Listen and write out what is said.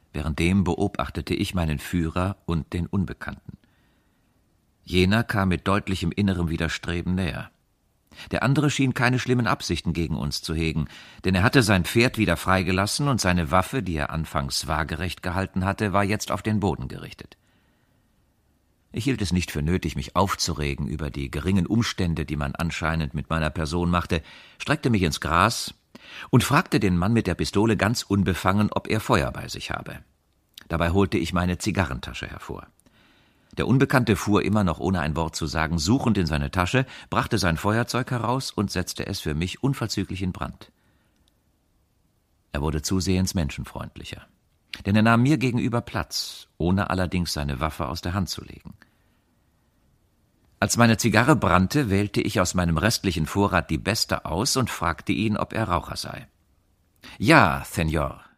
Währenddem beobachtete ich meinen Führer und den Unbekannten. Jener kam mit deutlichem innerem Widerstreben näher. Der andere schien keine schlimmen Absichten gegen uns zu hegen, denn er hatte sein Pferd wieder freigelassen und seine Waffe, die er anfangs waagerecht gehalten hatte, war jetzt auf den Boden gerichtet. Ich hielt es nicht für nötig, mich aufzuregen über die geringen Umstände, die man anscheinend mit meiner Person machte, streckte mich ins Gras und fragte den Mann mit der Pistole ganz unbefangen, ob er Feuer bei sich habe. Dabei holte ich meine Zigarrentasche hervor. Der Unbekannte fuhr immer noch ohne ein Wort zu sagen suchend in seine Tasche, brachte sein Feuerzeug heraus und setzte es für mich unverzüglich in Brand. Er wurde zusehends menschenfreundlicher, denn er nahm mir gegenüber Platz, ohne allerdings seine Waffe aus der Hand zu legen. Als meine Zigarre brannte, wählte ich aus meinem restlichen Vorrat die beste aus und fragte ihn, ob er Raucher sei. »Ja, Señor«,